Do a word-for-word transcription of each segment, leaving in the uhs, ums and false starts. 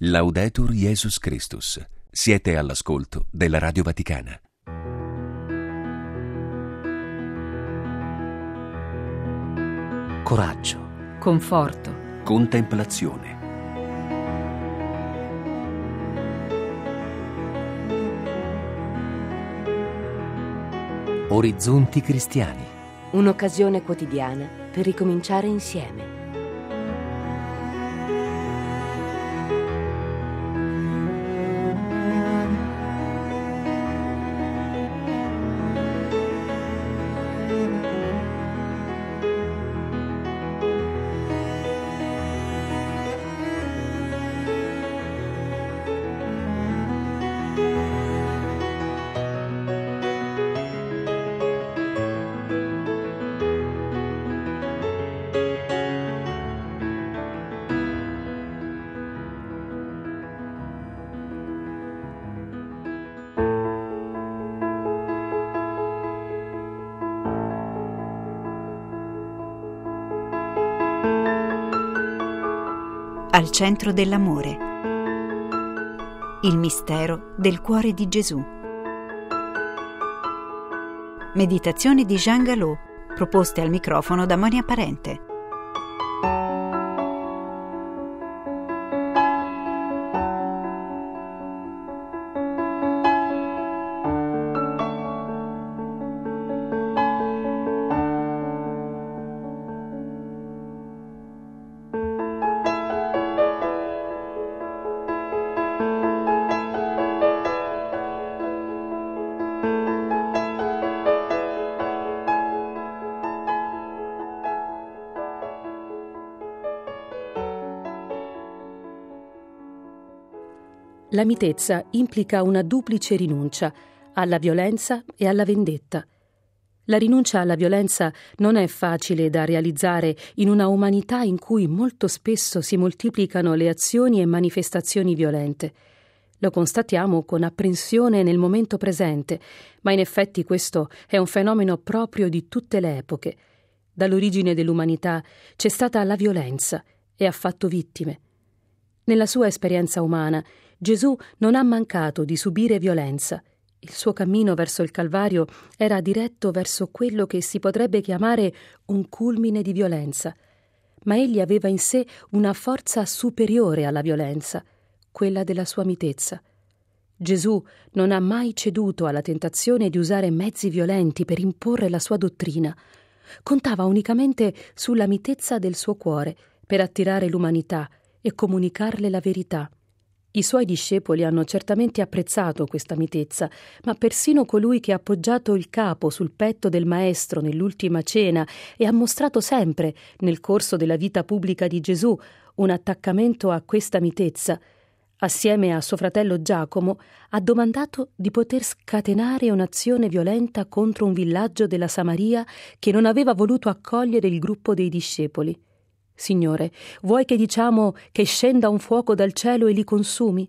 Laudetur Jesus Christus. Siete all'ascolto della Radio Vaticana. Coraggio, conforto, Contemplazione. orizzonti cristiani. Un'occasione quotidiana per ricominciare insieme. Al centro dell'amore. Il mistero del cuore di Gesù. Meditazioni di Jean Galot, proposte al microfono da Monia Parente. La mitezza implica una duplice rinuncia, alla violenza e alla vendetta. La rinuncia alla violenza non è facile da realizzare in una umanità in cui molto spesso si moltiplicano le azioni e manifestazioni violente. Lo constatiamo con apprensione nel momento presente, ma in effetti questo è un fenomeno proprio di tutte le epoche. Dall'origine dell'umanità c'è stata la violenza e ha fatto vittime. Nella sua esperienza umana, Gesù non ha mancato di subire violenza. Il suo cammino verso il Calvario era diretto verso quello che si potrebbe chiamare un culmine di violenza. Ma egli aveva in sé una forza superiore alla violenza, quella della sua mitezza. Gesù non ha mai ceduto alla tentazione di usare mezzi violenti per imporre la sua dottrina. Contava unicamente sulla mitezza del suo cuore per attirare l'umanità e comunicarle la verità. I suoi discepoli hanno certamente apprezzato questa mitezza, ma persino colui che ha appoggiato il capo sul petto del Maestro nell'ultima cena e ha mostrato sempre, nel corso della vita pubblica di Gesù, un attaccamento a questa mitezza, assieme a suo fratello Giacomo, ha domandato di poter scatenare un'azione violenta contro un villaggio della Samaria che non aveva voluto accogliere il gruppo dei discepoli. Signore, vuoi che diciamo che scenda un fuoco dal cielo e li consumi?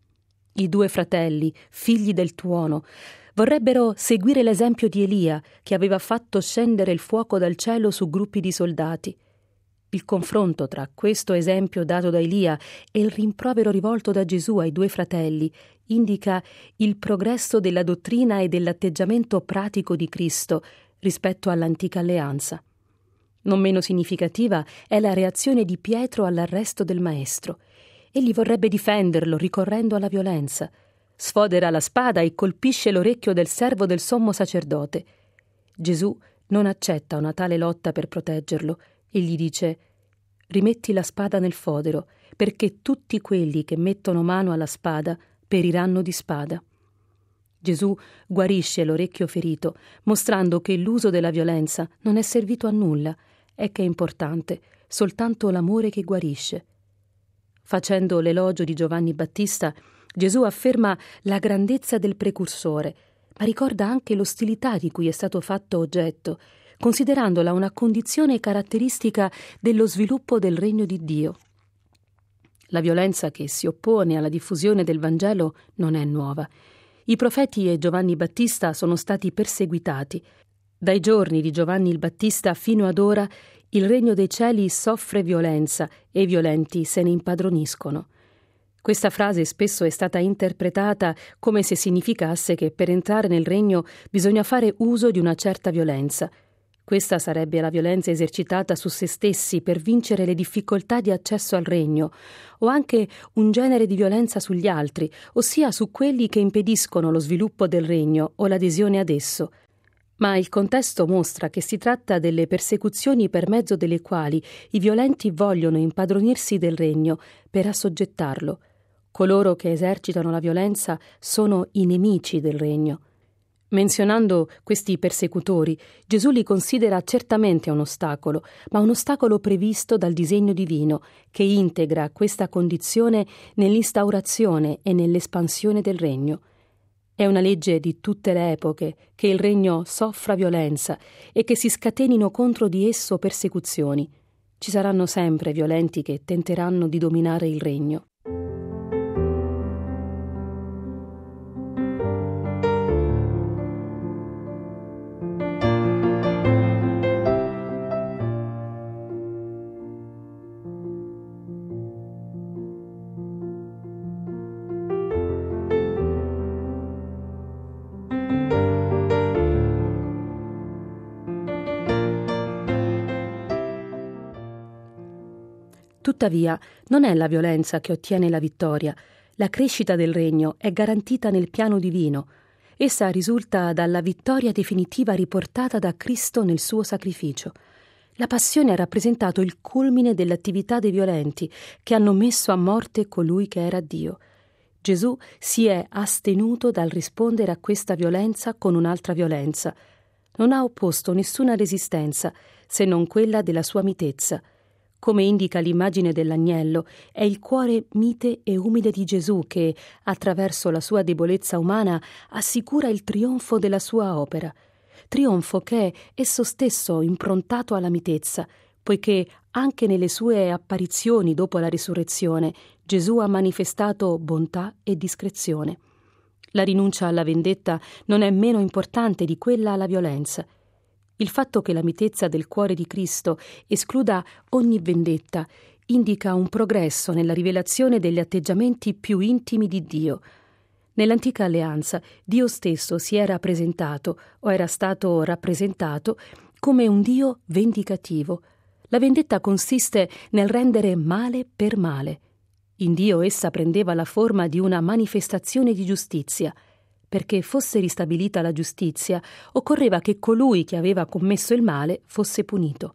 I due fratelli, figli del tuono, vorrebbero seguire l'esempio di Elia, che aveva fatto scendere il fuoco dal cielo su gruppi di soldati. Il confronto tra questo esempio dato da Elia e il rimprovero rivolto da Gesù ai due fratelli indica il progresso della dottrina e dell'atteggiamento pratico di Cristo rispetto all'antica alleanza. Non meno significativa è la reazione di Pietro all'arresto del Maestro. Egli vorrebbe difenderlo ricorrendo alla violenza. Sfodera la spada e colpisce l'orecchio del servo del sommo sacerdote. Gesù non accetta una tale lotta per proteggerlo e gli dice: «Rimetti la spada nel fodero, perché tutti quelli che mettono mano alla spada periranno di spada». Gesù guarisce l'orecchio ferito, mostrando che l'uso della violenza non è servito a nulla e che è importante soltanto l'amore che guarisce. Facendo l'elogio di Giovanni Battista, Gesù afferma la grandezza del precursore, ma ricorda anche l'ostilità di cui è stato fatto oggetto, considerandola una condizione caratteristica dello sviluppo del regno di Dio. La violenza che si oppone alla diffusione del Vangelo non è nuova. I profeti e Giovanni Battista sono stati perseguitati. Dai giorni di Giovanni il Battista fino ad ora il regno dei cieli soffre violenza e i violenti se ne impadroniscono. Questa frase spesso è stata interpretata come se significasse che per entrare nel regno bisogna fare uso di una certa violenza. Questa sarebbe la violenza esercitata su se stessi per vincere le difficoltà di accesso al regno, o anche un genere di violenza sugli altri, ossia su quelli che impediscono lo sviluppo del regno o l'adesione ad esso. Ma il contesto mostra che si tratta delle persecuzioni per mezzo delle quali i violenti vogliono impadronirsi del regno per assoggettarlo. Coloro che esercitano la violenza sono i nemici del regno. Menzionando questi persecutori, Gesù li considera certamente un ostacolo, ma un ostacolo previsto dal disegno divino, che integra questa condizione nell'instaurazione e nell'espansione del regno. È una legge di tutte le epoche che il regno soffra violenza e che si scatenino contro di esso persecuzioni. Ci saranno sempre violenti che tenteranno di dominare il regno. Tuttavia, non è la violenza che ottiene la vittoria. La crescita del regno è garantita nel piano divino. Essa risulta dalla vittoria definitiva riportata da Cristo nel suo sacrificio. La passione ha rappresentato il culmine dell'attività dei violenti che hanno messo a morte colui che era Dio. Gesù si è astenuto dal rispondere a questa violenza con un'altra violenza. Non ha opposto nessuna resistenza, se non quella della sua mitezza. Come indica l'immagine dell'agnello, è il cuore mite e umile di Gesù che, attraverso la sua debolezza umana, assicura il trionfo della sua opera. Trionfo che è esso stesso improntato alla mitezza, poiché anche nelle sue apparizioni dopo la risurrezione Gesù ha manifestato bontà e discrezione. La rinuncia alla vendetta non è meno importante di quella alla violenza. Il fatto che la mitezza del cuore di Cristo escluda ogni vendetta indica un progresso nella rivelazione degli atteggiamenti più intimi di Dio. Nell'antica alleanza Dio stesso si era presentato o era stato rappresentato come un Dio vendicativo. La vendetta consiste nel rendere male per male. In Dio essa prendeva la forma di una manifestazione di giustizia. Perché fosse ristabilita la giustizia, occorreva che colui che aveva commesso il male fosse punito.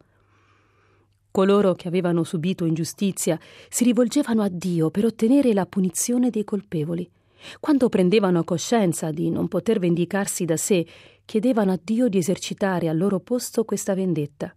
Coloro che avevano subito ingiustizia si rivolgevano a Dio per ottenere la punizione dei colpevoli. Quando prendevano coscienza di non poter vendicarsi da sé, chiedevano a Dio di esercitare al loro posto questa vendetta.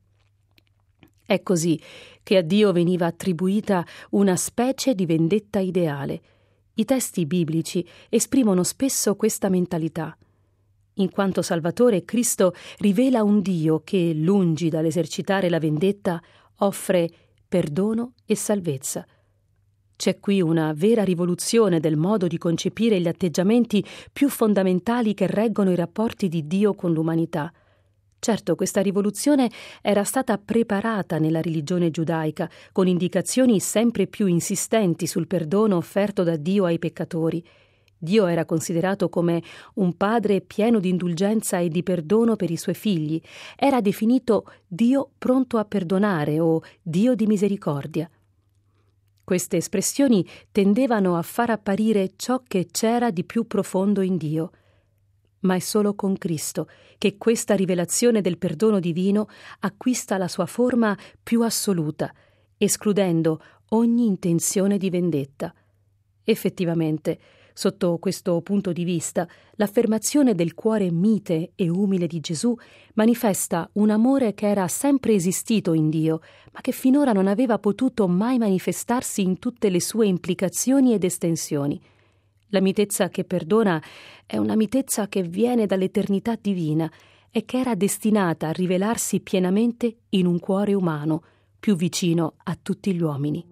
È così che a Dio veniva attribuita una specie di vendetta ideale. I testi biblici esprimono spesso questa mentalità. In quanto Salvatore, Cristo rivela un Dio che, lungi dall'esercitare la vendetta, offre perdono e salvezza. C'è qui una vera rivoluzione del modo di concepire gli atteggiamenti più fondamentali che reggono i rapporti di Dio con l'umanità. Certo, questa rivoluzione era stata preparata nella religione giudaica, con indicazioni sempre più insistenti sul perdono offerto da Dio ai peccatori. Dio era considerato come un padre pieno di indulgenza e di perdono per i suoi figli. Era definito Dio pronto a perdonare o Dio di misericordia. Queste espressioni tendevano a far apparire ciò che c'era di più profondo in Dio. Ma è solo con Cristo che questa rivelazione del perdono divino acquista la sua forma più assoluta, escludendo ogni intenzione di vendetta. Effettivamente, sotto questo punto di vista, l'affermazione del cuore mite e umile di Gesù manifesta un amore che era sempre esistito in Dio, ma che finora non aveva potuto mai manifestarsi in tutte le sue implicazioni ed estensioni. La mitezza che perdona è una mitezza che viene dall'eternità divina e che era destinata a rivelarsi pienamente in un cuore umano, più vicino a tutti gli uomini.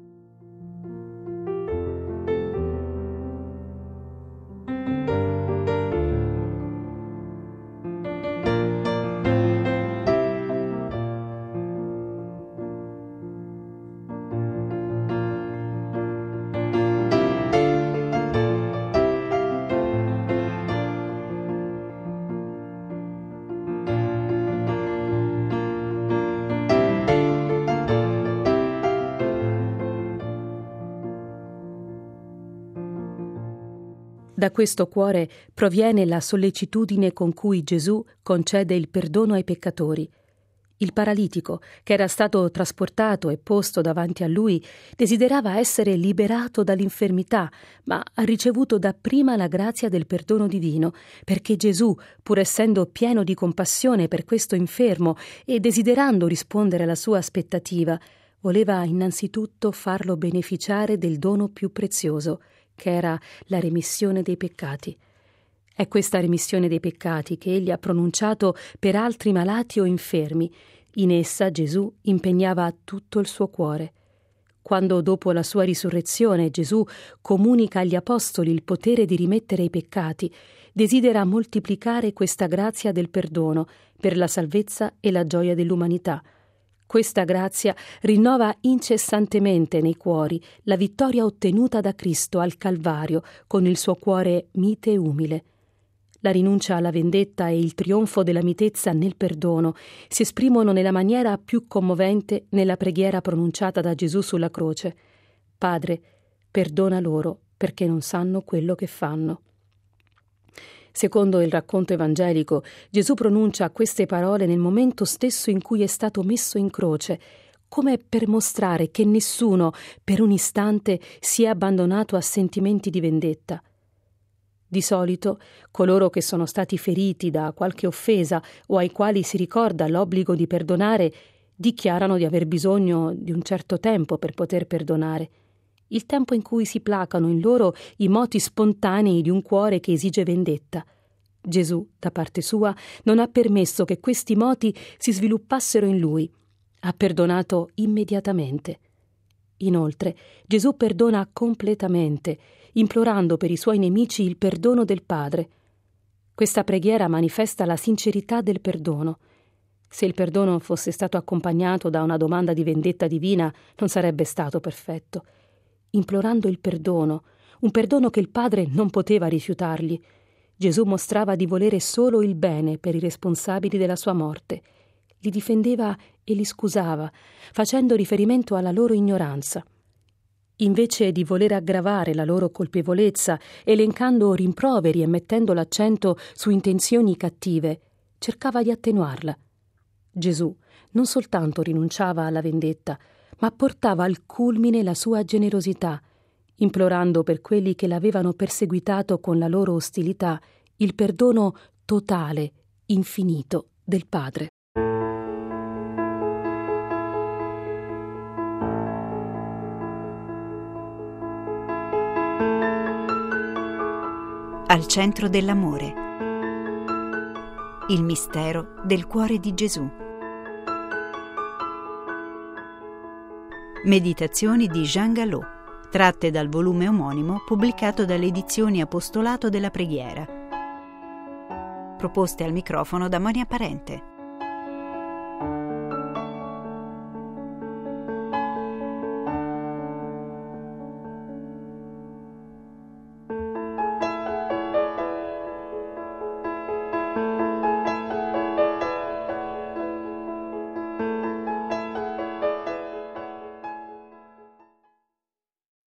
Da questo cuore proviene la sollecitudine con cui Gesù concede il perdono ai peccatori. Il paralitico, che era stato trasportato e posto davanti a lui, desiderava essere liberato dall'infermità, ma ha ricevuto dapprima la grazia del perdono divino, perché Gesù, pur essendo pieno di compassione per questo infermo e desiderando rispondere alla sua aspettativa, voleva innanzitutto farlo beneficiare del dono più prezioso, che era la remissione dei peccati. È questa remissione dei peccati che egli ha pronunciato per altri malati o infermi. In essa Gesù impegnava tutto il suo cuore. Quando dopo la sua risurrezione Gesù comunica agli apostoli il potere di rimettere i peccati, desidera moltiplicare questa grazia del perdono per la salvezza e la gioia dell'umanità. Questa grazia rinnova incessantemente nei cuori la vittoria ottenuta da Cristo al Calvario con il suo cuore mite e umile. La rinuncia alla vendetta e il trionfo della mitezza nel perdono si esprimono nella maniera più commovente nella preghiera pronunciata da Gesù sulla croce. Padre, perdona loro perché non sanno quello che fanno. Secondo il racconto evangelico, Gesù pronuncia queste parole nel momento stesso in cui è stato messo in croce, come per mostrare che nessuno per un istante si è abbandonato a sentimenti di vendetta. Di solito, coloro che sono stati feriti da qualche offesa o ai quali si ricorda l'obbligo di perdonare, dichiarano di aver bisogno di un certo tempo per poter perdonare, il tempo in cui si placano in loro i moti spontanei di un cuore che esige vendetta. Gesù, da parte sua, non ha permesso che questi moti si sviluppassero in lui. Ha perdonato immediatamente. Inoltre, Gesù perdona completamente, implorando per i suoi nemici il perdono del Padre. Questa preghiera manifesta la sincerità del perdono. Se il perdono fosse stato accompagnato da una domanda di vendetta divina, non sarebbe stato perfetto. Implorando il perdono, un perdono che il Padre non poteva rifiutargli, Gesù mostrava di volere solo il bene per i responsabili della sua morte. Li difendeva e li scusava, facendo riferimento alla loro ignoranza. Invece di voler aggravare la loro colpevolezza, elencando rimproveri e mettendo l'accento su intenzioni cattive, cercava di attenuarla. Gesù non soltanto rinunciava alla vendetta, ma portava al culmine la sua generosità, implorando per quelli che l'avevano perseguitato con la loro ostilità il perdono totale, infinito del Padre. Al centro dell'amore. Il mistero del cuore di Gesù. Meditazioni di Jean Galot, tratte dal volume omonimo pubblicato dalle edizioni Apostolato della Preghiera. Proposte al microfono da Monia Parente.